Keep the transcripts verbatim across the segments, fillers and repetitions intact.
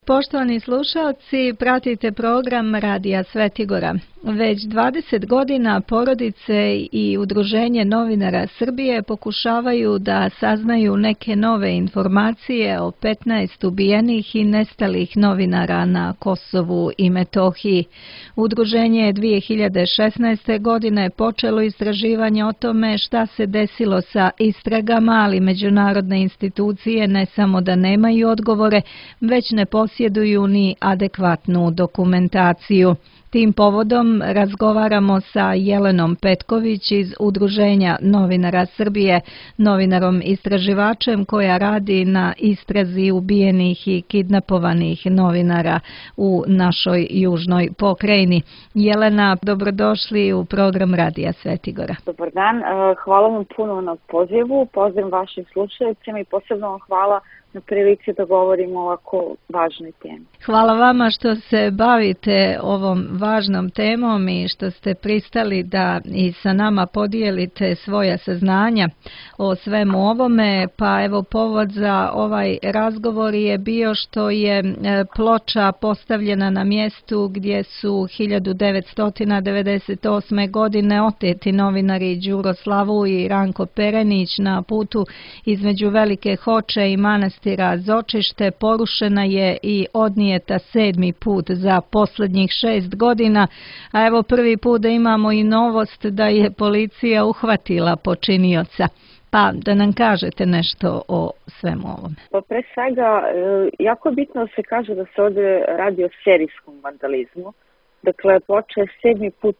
Poštovani slušalci, pratite program Radija Svetigora. Već dvadeset godina porodice i Udruženje novinara Srbije pokušavaju da saznaju neke nove informacije o petnaest ubijenih i nestalih novinara na Kosovu i Metohiji. Udruženje je dvije hiljade šesnaeste. godine počelo istraživanje o tome šta se desilo sa istragama, ali međunarodne institucije ne samo da nemaju odgovore, već ne posjeduju ni adekvatnu dokumentaciju. Tim povodom razgovaramo sa Jelenom Petković iz Udruženja novinara Srbije, novinarom istraživačem koja radi na istrazi ubijenih i kidnapovanih novinara u našoj južnoj pokrajini. Jelena, dobrodošli u program Radija Svetigora. Dobar dan, hvala vam puno na pozivu, pozdrav vašim slušalicima i posebno vam hvala na prilici da govorimo o ovako važnoj temi. Hvala vama što se bavite ovom važnom temom i što ste pristali da i sa nama podijelite svoja saznanja o svemu ovome. Pa evo, povod za ovaj razgovor je bio što je ploča postavljena na mjestu gdje su hiljadu devetsto devedeset osme. godine oteti novinari Đuro Slavuj i Ranko Perenić na putu između Velike Hoče i manastira Zočište. Porušena je i odnijeta sedmi put za posljednjih šest godina, a evo prvi put da imamo i novost da je policija uhvatila počinioca. Pa da nam kažete nešto o svemu ovome. Pa pre svega, jako je bitno da se kaže da se ovdje radi o serijskom vandalizmu. Dakle, ploča je sedmi put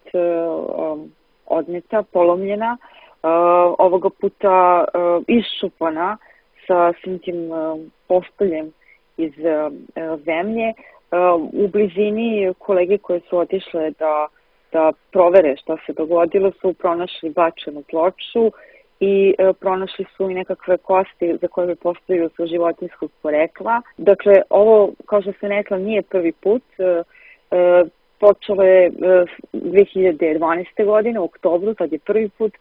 odneta, polomljena, ovoga puta iščupana sa svim tim postoljem iz zemlje. U blizini kolege koje su otišle da, da provere što se dogodilo su pronašli bačenu ploču i pronašli su i nekakve kosti za koje postoju su životinjskog porekla. Dakle, ovo, kao što sam rekla, nije prvi put. Počelo je dvije hiljade dvanaeste. godine u oktobru, tad je prvi put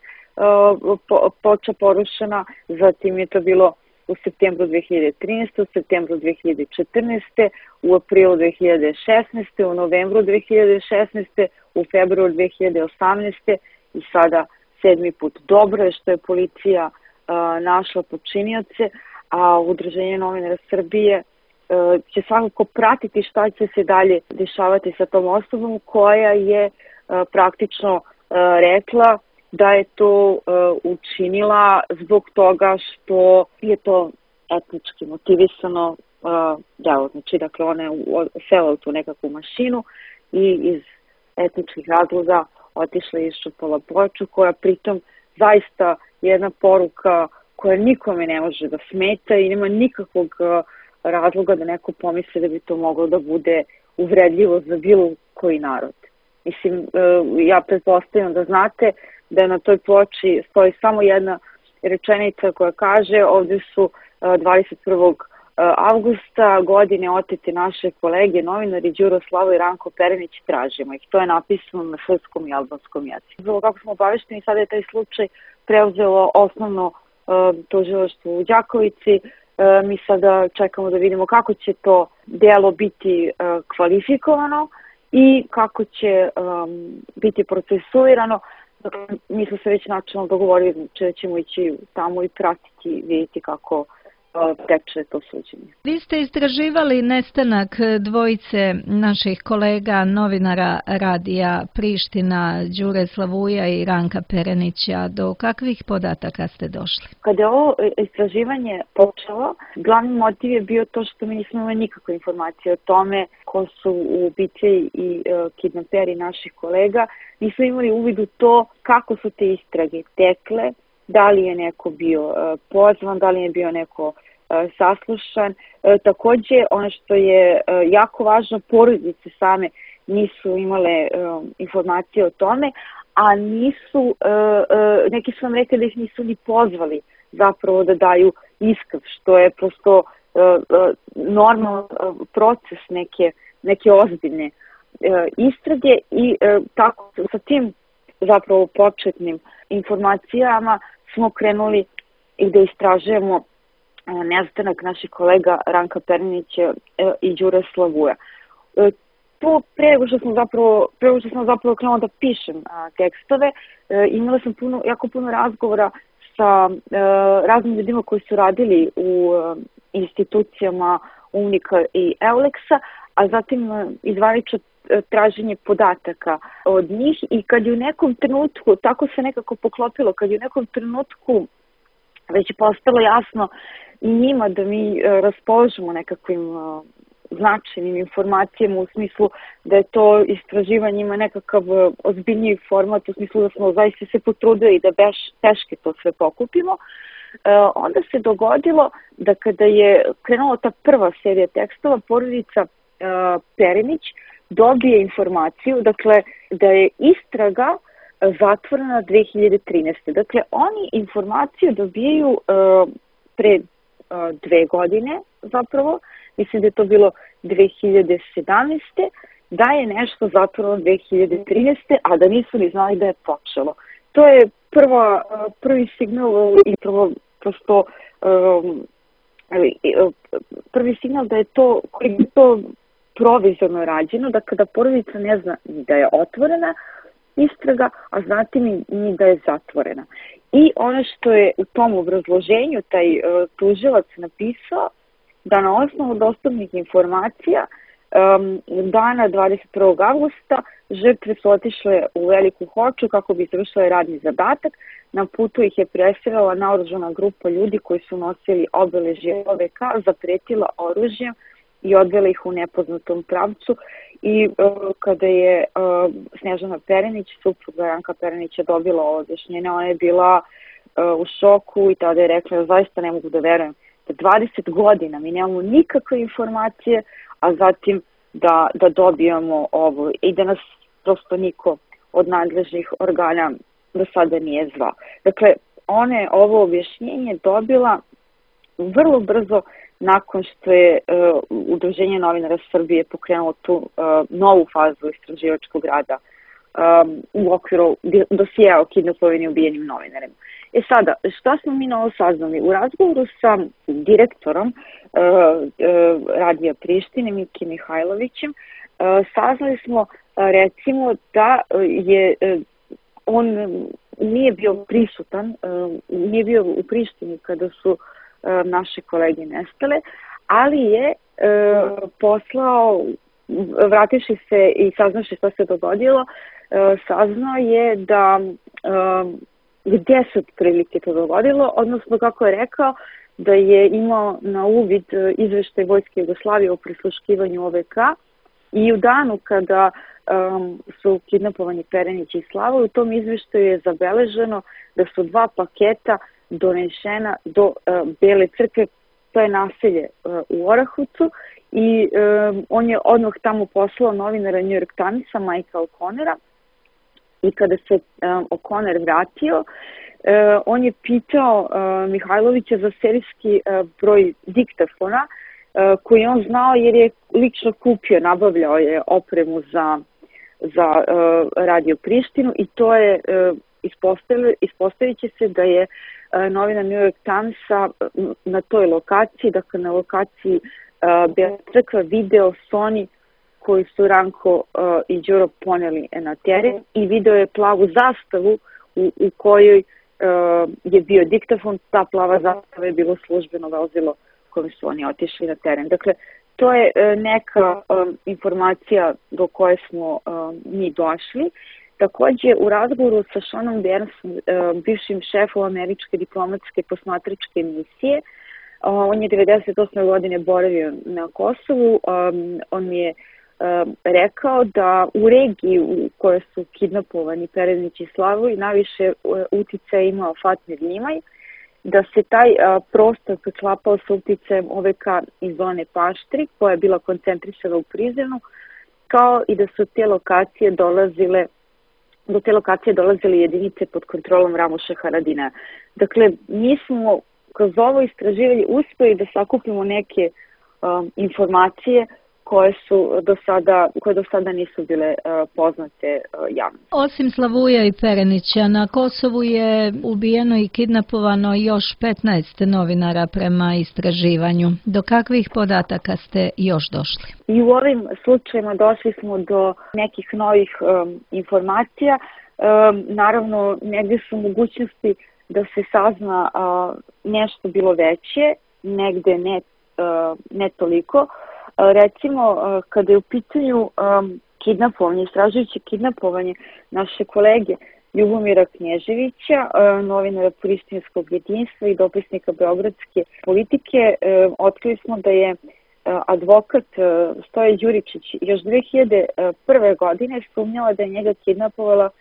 ploča porušena, zatim je to bilo u septembru dvije hiljade trinaeste. u septembru dvije hiljade četrnaeste. u aprilu dvije hiljade šesnaeste. u novembru dvije hiljade šesnaeste. u februaru dvije hiljade osamnaeste. i sada sedmi put. Dobro je što je policija a, našla počinioce, a Udruženje novinara Srbije a, će svakako pratiti šta će se dalje dešavati sa tom osobom koja je a, praktično a, rekla da je to uh, učinila zbog toga što je to etnički motivisano uh, delo. Znači, dakle, ona je sela u tu nekakvu mašinu i iz etničkih razloga otišla i iščupala ploču, koja pritom zaista je jedna poruka koja nikome ne može da smeta i nema nikakvog uh, razloga da neko pomisli da bi to moglo da bude uvredljivo za bilo koji narod. Mislim, uh, ja pretpostavljam da znate da na toj ploči stoji samo jedna rečenica koja kaže ovdje su dvadeset prvog avgusta godine otete naše kolege novinari Đuro Slavuj i Ranko Perenić, tražimo ih. To je napisano na srpskom i albanskom jeziku. Zbog kako smo obavešteni, sada je taj slučaj preuzelo osnovno uh, tužilaštvo u Đakovici. Uh, mi sada čekamo da vidimo kako će to delo biti uh, kvalifikovano i kako će um, biti procesuirano. Dakle, mi smo se već načelno dogovorili da ćemo ići tamo i pratiti, vidjeti kako teče to suđenje. Vi ste istraživali nestanak dvojice naših kolega novinara Radija Priština, Đure Slavuja i Ranka Perenića. Do kakvih podataka ste došli? Kada je ovo istraživanje počelo, glavni motiv je bio to što mi nismo imali nikakve informacije o tome ko su ubici i uh, kidnaperi naših kolega. Nismo imali uvid u to kako su te istrage tekle, da li je neko bio uh, pozvan, da li je bio neko uh, saslušan. Uh, također, ono što je uh, jako važno, porodice same nisu imale uh, informacije o tome, a nisu, uh, uh, neki su vam rekli da ih nisu ni pozvali zapravo da daju iskaz, što je prosto uh, uh, normalan uh, proces neke, neke ozbiljne uh, istrage i uh, tako sa tim zapravo početnim informacijama smo krenuli i da istražujemo nestanak naših kolega Ranka Perninića i Đure Slavuja. Tu pre nego što sam zapravo, pre nego što sam zapravo krenula da pišem tekstove, imala sam puno, jako puno razgovora sa raznim ljudima koji su radili u institucijama Unika i Euleksa, a zatim izvanično traženje podataka od njih i kad je u nekom trenutku, tako se nekako poklopilo, kad je u nekom trenutku već je postalo jasno i njima da mi raspoložimo nekakvim značajnim informacijama u smislu da je to istraživanje ima nekakav ozbiljniji format, u smislu da smo zaista se potrudili da beš, teške to sve pokupimo, onda se dogodilo da kada je krenula ta prva serija tekstova, porodica Perinić dobije informaciju, dakle, da je istraga zatvorena dve hiljade trinaeste. Dakle, oni informaciju dobijaju uh, pre uh, dve godine zapravo, mislim da je to bilo dve hiljade sedamnaeste. da je nešto zatvoreno dve hiljade trinaeste. a da nisu ni znali da je počelo. To je prva, uh, prvi signal i prvo prosto um, prvi signal da je to, koji je to provizorno rađeno, da kada porodica ne zna ni da je otvorena istraga, a znati mi ni da je zatvorena. I ono što je u tom obrazloženju taj uh, tužilac napisao, da na osnovu dostupnih informacija um, dana dvadeset prvog avgusta žrtve su otišle u Veliku Hoču kako bi završile radni zadatak. Na putu ih je presrela naoružana grupa ljudi koji su nosili obeležje O V K, zapretila oružjem i odvela ih u nepoznatom pravcu. I uh, kada je uh, Snežana Perinić, supruga Ranka Perinića, dobila ovo objašnjenje, ona je bila uh, u šoku i tada je rekla da zaista ne mogu da verujem da dvadeset godina mi nemamo nikakve informacije, a zatim da, da dobijamo ovo i da nas prosto niko od nadležnih organa do sada nije zvao. Dakle, ona je ovo objašnjenje dobila vrlo brzo nakon što je uh, Udruženje novinara Srbije pokrenulo tu uh, novu fazu istraživačkog rada um, u okviru dosijea o kidnapovanim i ubijenim novinarima. E sada, šta smo mi novo saznali? U razgovoru sa direktorom uh, uh, Radija Prištine, Miki Mihajlovićem, uh, saznali smo uh, recimo da uh, je uh, on nije bio prisutan, uh, nije bio u Prištini kada su naše kolege nestale, ali je e, poslao, vrativši se i saznaši šta se dogodilo, e, saznao je da e, gdje se otprilike to dogodilo, odnosno kako je rekao da je imao na uvid izveštaj Vojske Jugoslavije o prisluškivanju O V K i u danu kada um, su kidnapovani Perinić i Slava, u tom izveštaju je zabeleženo da su dva paketa donešena do uh, Bele crkve, to je naselje uh, u Orahovcu, i um, on je odmah tamo poslao novinara New York Timesa, Majka O'Connora, i kada se um, O'Connor vratio, uh, on je pitao uh, Mihajlovića za serijski uh, broj diktafona, uh, koji on znao jer je lično kupio, nabavljao je opremu za, za uh, Radio Prištinu, i to je uh, ispostavilo, ispostavit će se da je novina New York Timesa na toj lokaciji, dakle na lokaciji uh, Bela crkva, video Sony koji su Ranko uh, i Đuro poneli na teren, i video je plavu zastavu u, u kojoj uh, je bio diktafon. Ta plava zastava je bilo službeno vozilo kojim su oni otišli na teren. Dakle, to je uh, neka um, informacija do koje smo uh, mi došli. Takođe, u razgovoru sa Seanom Bernsom, bivšim šefom američke diplomatske posmatračke misije, on je devedeset osme godine boravio na Kosovu, on mi je rekao da u regiji u kojoj su kidnapovani Perinić i Slavoj najviše uticaja imao Fatmir Limaj, da se taj prostor preklapao sa uticajem O V K iz zone Paštri, koja je bila koncentrisana u Prizrenu, kao i da su te lokacije dolazile do te lokacije dolazile jedinice pod kontrolom Ramuša Haradinaja. Dakle, mi smo kroz ovo istraživanje uspeli da sakupimo neke um, informacije koje su do sada, koje do sada nisu bile poznate javnosti. Osim Slavuja i Perenića, na Kosovu je ubijeno i kidnapovano još petnaest novinara prema istraživanju. Do kakvih podataka ste još došli? I u ovim slučajima došli smo do nekih novih um, informacija. Um, naravno, negdje su mogućnosti da se sazna uh, nešto bilo veće, negde ne, uh, ne toliko. Uh, recimo, uh, kada je u pitanju um, kidnapovanje, istražujuće kidnapovanje naše kolege Ljubomira Knježevića, uh, novinara Prištinskog jedinstva i dopisnika Beogradske politike, uh, otkrili smo da je uh, advokat uh, Stoje Đuričić još dve hiljade prve. godine sumnjala da je njega kidnapovala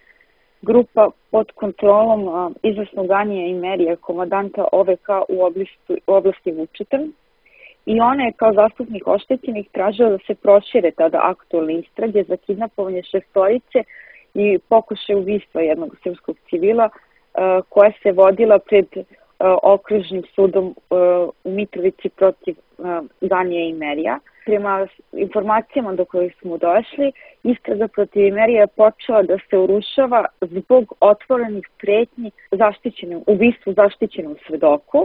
grupa pod kontrolom uh, izvesnog Anija Imerija, komandanta O V K u oblasti, u oblasti Vučitrn. I ona je kao zastupnik oštećenih tražila da se prošire tada aktualne istrage za kidnapovanje šestorice i pokušaj ubistva jednog srpskog civila uh, koja se vodila pred uh, okružnim sudom uh, u Mitrovici protiv uh, Ganija Imerija. Prema informacijama do kojih smo došli, istraga protiv Imerija je počela da se urušava zbog otvorenih pretnji zaštićenom, ubistvu zaštićenom svedoku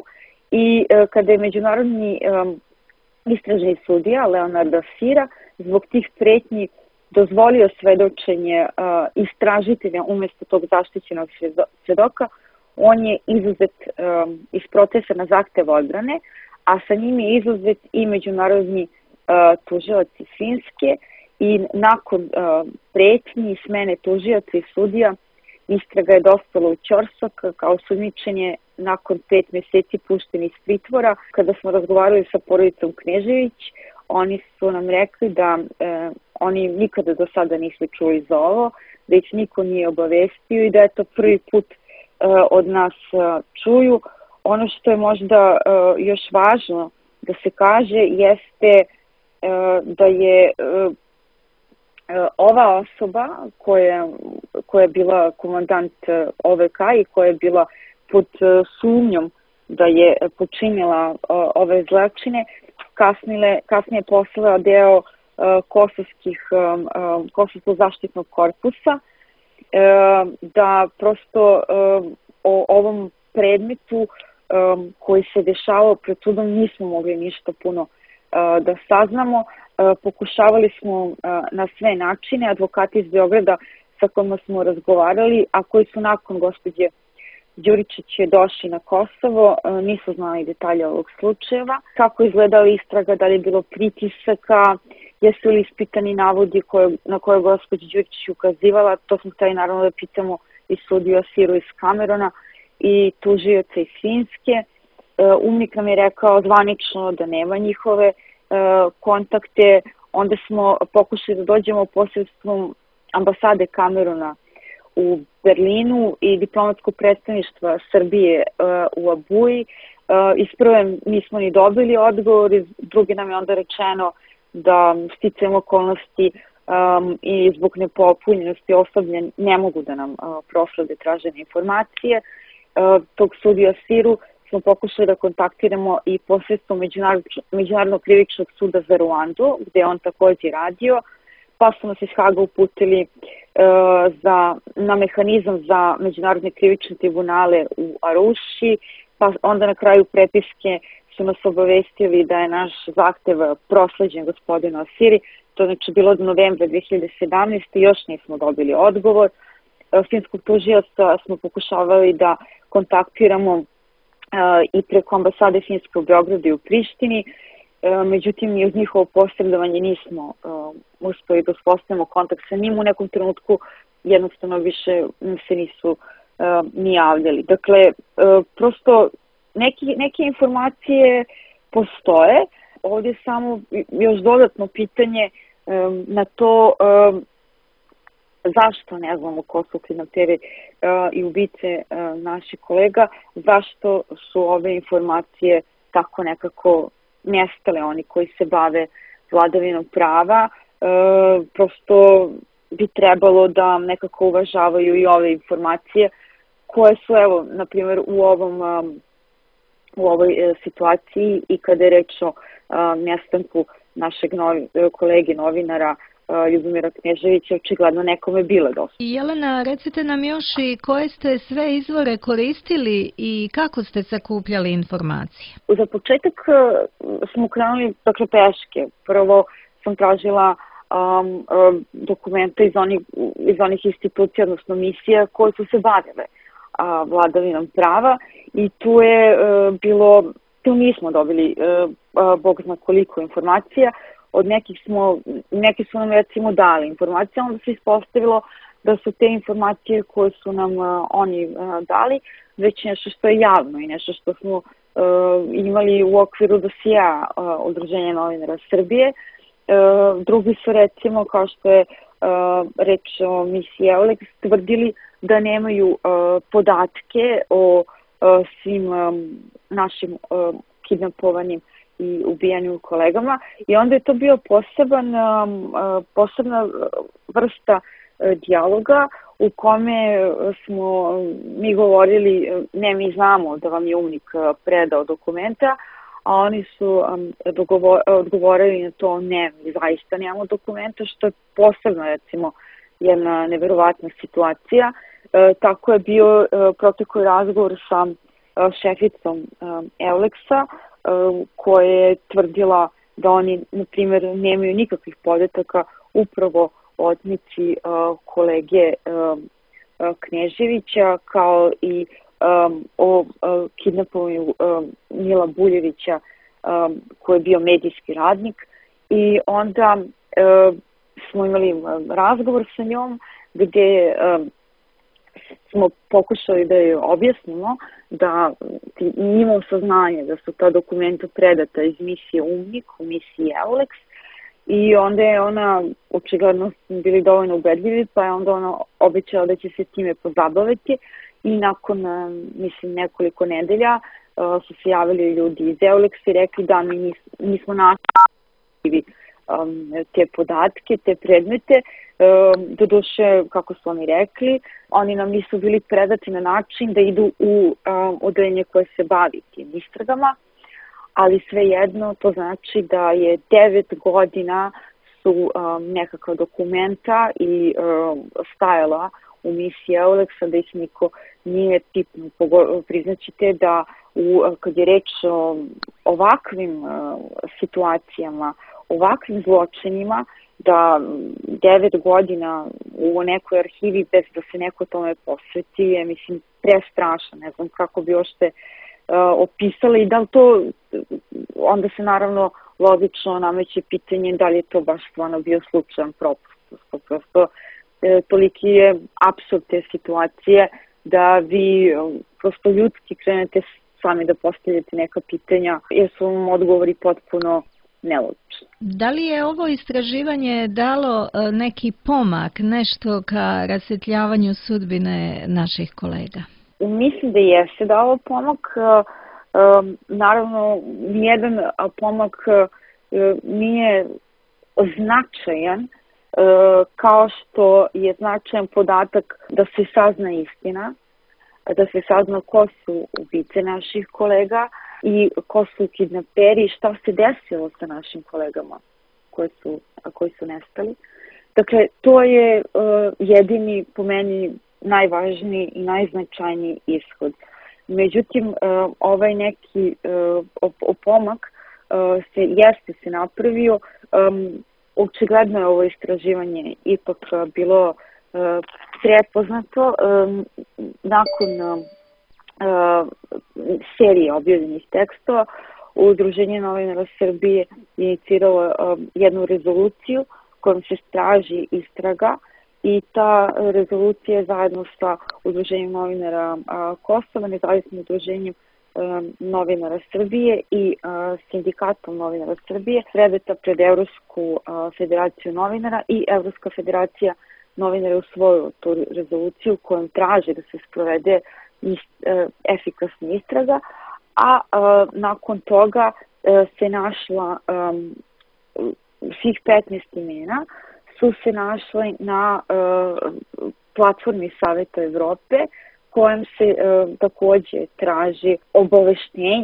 i uh, kada je međunarodni um, istražni sudija Leonardo Sira zbog tih pretnji dozvolio svedočenje uh, istražitelja umjesto tog zaštićenog svedoka, on je izuzet um, iz procesa na zahtev odbrane, a sa njim je izuzet i međunarodni uh, tužilac iz Finske i nakon uh, pretnji i smene tužioca i sudija istraga je dospela u ćorsok kao osumnjičen nakon pet mjeseci pušten iz pritvora. Kada smo razgovarali sa porodicom Knežević, oni su nam rekli da e, oni nikada do sada nisu čuli za ovo, da ih niko nije obavestio i da je to prvi put e, od nas e, čuju. Ono što je možda e, još važno da se kaže jeste e, da je e, ova osoba koja, koja je bila komandant O V K i koja je bila pod sumnjom da je počinila ove zločine, kasnije, kasnije postala deo kosovskih, kosovskog zaštitnog korpusa, da prosto o ovom predmetu koji se dešavao pred sudom nismo mogli ništa puno da saznamo. Pokušavali smo na sve načine, advokati iz Beograda sa kojima smo razgovarali, a koji su nakon gospođe Đuričić je došli na Kosovo, nisu znali detalje ovog slučajeva. Kako izgledala istraga, da li je bilo pritisaka, jesu li ispitani navodi koje, na koje gospođa Đuričić ukazivala, to smo htjeli naravno da pitamo i sudiju Asiru iz Kamerona i tužioca iz Finske. Umnik nam je rekao zvanično da nema njihove kontakte, onda smo pokušali da dođemo posredstvom ambasade Kamerona u Berlinu i diplomatskog predstavništva Srbije u Abuji. Iz prve nismo ni dobili odgovor, iz druge nam je onda rečeno da sticajem okolnosti um, i zbog nepopunjenosti osoblja ne mogu da nam uh, proslede tražene informacije. Uh, tog sudija Siru smo pokušali da kontaktiramo i posredstvom Međunarodnog, Međunarodnog krivičnog suda za Ruandu, gde je on također radio, pa su nas iz Haga uputili uh, za, na mehanizam za međunarodne krivične tribunale u Aruši, pa onda na kraju prepiske su nas obavestili da je naš zahtev prosleđen gospodinu Asiri. To znači bilo od novembra dve hiljade sedamnaeste. još nismo dobili odgovor. Finskog tužioca smo pokušavali da kontaktiramo uh, i preko ambasade Finske u Beogradu i u Prištini. Uh, međutim, i uz njihovo posredovanje nismo uh, uspeli da uspostavimo kontakt sa njim. U nekom trenutku jednostavno više se nisu uh, ni javljali. Dakle, uh, prosto Neki, neke informacije postoje. Ovdje je samo još dodatno pitanje um, na to um, zašto, ne znamo ko su kidnaperi uh, i ubice uh, naših kolega, zašto su ove informacije tako nekako nestale, oni koji se bave vladavinom prava. Uh, prosto bi trebalo da nekako uvažavaju i ove informacije koje su, evo, na primjer, u ovom um, u ovoj e, situaciji i kada je reč o a, nestanku našeg novi, kolege novinara Ljubomira Kneževića očigledno nekome bile dosta. Jelena, recite nam još i koje ste sve izvore koristili i kako ste sakupljali informacije? Za početak smo krenuli dakle peške. Prvo sam tražila um, um, dokumenta iz onih, iz onih institucija, odnosno misija koje su se bavile uh, vladavinom prava i tu je uh, bilo, tu nismo dobili uh, uh, bog zna koliko informacija. Od nekih smo, neki su nam recimo dali informacije, onda se ispostavilo da su te informacije koje su nam uh, oni uh, dali već nešto što je javno i nešto što smo uh, imali u okviru dosija uh, Udruženja novinara Srbije. Uh, drugi su recimo, kao što je uh, reč o misiji Eulex, tvrdili da nemaju uh, podatke o uh, svim um, našim uh, kidnapovanim i ubijanju kolegama i onda je to bio poseban, posebna vrsta dijaloga u kome smo mi govorili, ne, mi znamo da vam je UNMIK predao dokumenta, a oni su odgovorili na to, ne, mi zaista nemamo dokumenta, što je posebno recimo jedna neverovatna situacija. Tako je bio protekli razgovor sa šeficom Eulexa, koja je tvrdila da oni, na primjer, nemaju nikakvih podataka upravo o otmici kolege Kneževića, kao i o kidnapovanju Mila Buljevića, koji je bio medijski radnik. I onda smo imali razgovor sa njom gdje smo pokušali da joj objasnimo da imamo saznanje da su ta dokumenta predata iz misije UNMIK u misiji Eulex i onda je ona, očigledno bili dovoljno ubedljivi, pa je onda ona obećala da će se time pozabaviti i nakon, mislim, nekoliko nedelja su se javili ljudi iz Eulexa i rekli da mi nismo našli te podatke, te predmete. Doduše, kako su oni rekli, oni nam nisu bili predati na način da idu u odeljenje koje se bavi tim istragama, ali svejedno to znači da je devet godina su nekakva dokumenta i stajala u misiji Eulexa, da ih niko nije tipno. Priznaćete da u, kad je reč o ovakvim situacijama, ovakvim zločinima, da devet godina u nekoj arhivi bez da se neko tome posveti je, mislim, prestrašno. Ne znam kako bi ošte uh, opisala i da li to, onda se naravno logično nameće pitanje da li je to baš stvarno bio slučajan propust. Prosto uh, toliki je apsurd te situacije da vi uh, prosto ljudski krenete sami da postavljate neka pitanja jer su vam odgovori potpuno nelogično. Da li je ovo istraživanje dalo neki pomak, nešto ka rasvetljavanju sudbine naših kolega? Mislim da jeste dalo pomak. Naravno, nijedan pomak nije značajan kao što je značajan podatak da se sazna istina, da se sazna ko su ubice naših kolega i ko su kidnaperi i šta se desilo sa našim kolegama koji su, koji su nestali. Dakle, to je uh, jedini, po meni, najvažniji i najznačajniji ishod. Međutim, uh, ovaj neki uh, pomak uh, se jeste se napravio. Um, očigledno je ovo istraživanje ipak uh, bilo uh, prepoznato um, nakon uh, Uh, serije objavljenih tekstova. Udruženje novinara Srbije iniciralo uh, jednu rezoluciju kojom se traži istraga i ta rezolucija je zajedno sa Udruženjem novinara uh, Kosova, nezavisnim udruženjem uh, novinara Srbije i uh, sindikatom novinara Srbije predata pred Evropsku uh, federaciju novinara i Evropska federacija novinara usvojila tu rezoluciju kojom traži da se sprovede efikasna istraga, a uh, nakon toga uh, se našla um, svih petnaest imena su se našle na uh, platformi Saveta Evrope kojem se uh, takođe traži obaveštenje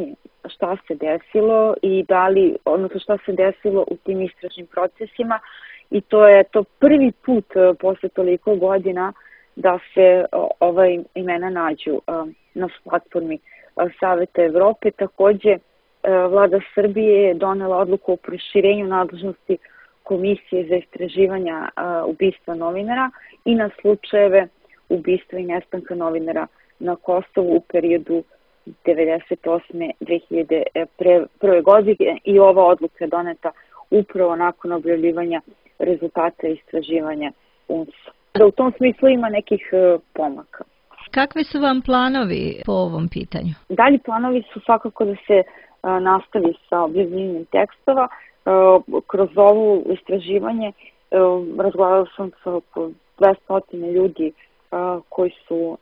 šta se desilo i da li, odnosno šta se desilo u tim istražnim procesima, i to je to prvi put posle toliko godina da se ova imena nađu na platformi Saveta Evrope. Takođe, Vlada Srbije je donela odluku o proširenju nadležnosti Komisije za istraživanja ubistva novinara i na slučajeve ubistva i nestanka novinara na Kosovu u periodu devedeset osme do dve hiljade prve. godine, i ova odluka je doneta upravo nakon objavljivanja rezultata istraživanja U N S-a. U tom smislu ima nekih pomaka. Kakvi su vam planovi po ovom pitanju? Dalji planovi su svakako da se nastavi sa objavljivanjem tekstova. Kroz ovo istraživanje razgovarala sam sa oko dvesta ljudi koji su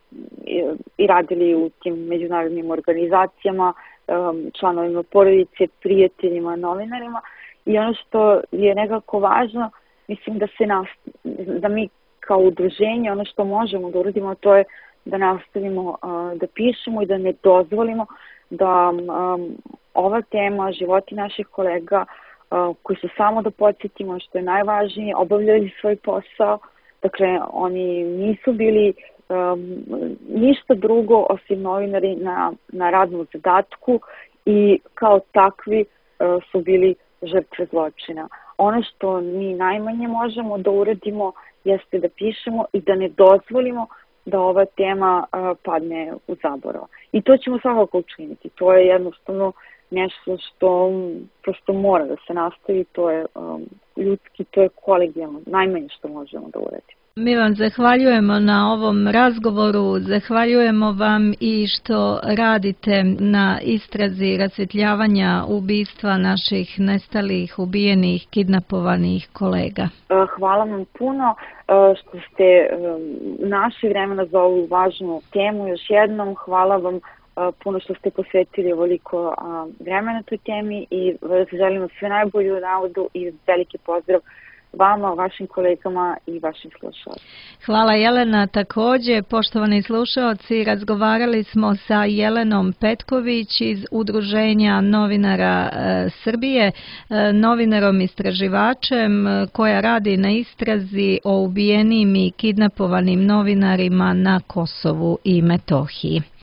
i radili u tim međunarodnim organizacijama, članovima porodice, prijateljima, novinarima, i ono što je nekako važno, mislim da se nas, da mi kao udruženje, ono što možemo da uradimo, to je da nastavimo da pišemo i da ne dozvolimo da ova tema, životi naših kolega, koji su, samo da podsjetimo što je najvažnije, obavljali svoj posao. Dakle, oni nisu bili um, ništa drugo osim novinari na, na radnom zadatku i kao takvi uh, su bili žrtve zločina. Ono što mi najmanje možemo da uradimo jeste da pišemo i da ne dozvolimo da ova tema uh, padne u zaborav. I to ćemo svakako učiniti. To je jednostavno nešto što prosto mora da se nastavi, to je um, ljudski, to je kolegijalno, najmanje što možemo da uradimo. Mi vam zahvaljujemo na ovom razgovoru, zahvaljujemo vam i što radite na istrazi rasvjetljavanja ubistva naših nestalih, ubijenih, kidnapovanih kolega. Hvala vam puno što ste našli vremena za ovu važnu temu. Još jednom hvala vam puno što ste posvetili ovoliko vremena toj temi i želimo sve najbolje u navodu i veliki pozdrav vama, vašim kolegama i vašim slušalcima. Hvala Jelena. Također, poštovani slušalci, razgovarali smo sa Jelenom Petković iz Udruženja novinara e, Srbije, e, novinarom istraživačem koja radi na istrazi o ubijenim i kidnapovanim novinarima na Kosovu i Metohiji.